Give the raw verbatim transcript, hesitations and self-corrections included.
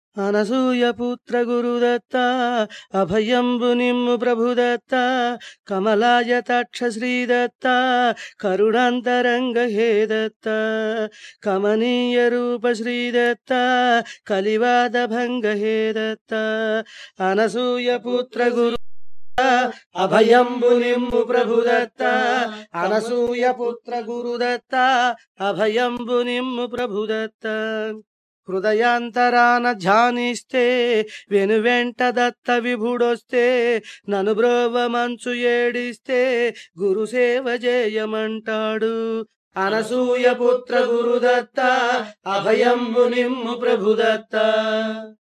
అనసూయ పుత్ర గురుదత్త అభయంబు నిమ్ము ప్రభుదత్త కమలాయతాక్ష శ్రీదత్త కరుణాంతరంగ హే దత్త కమనీయ రూప శ్రీదత్త కలివాద భంగ హే దత్త అనసూయ పుత్ర గురు అభయంబు నిమ్ము ప్రభుదత్త అనసూయ పుత్ర గురుదత్త అభయంబు నిమ్ము ప్రభుదత్త హృదయాంతరాన ధ్యానిస్తే వెనువెంట దత్త విభుడొస్తే నను బ్రోవ మంచు ఏడిస్తే గురుసేవ చేయమంటాడు అనసూయ పుత్ర గురుదత్త అభయంబు నిమ్ము ప్రభుదత్త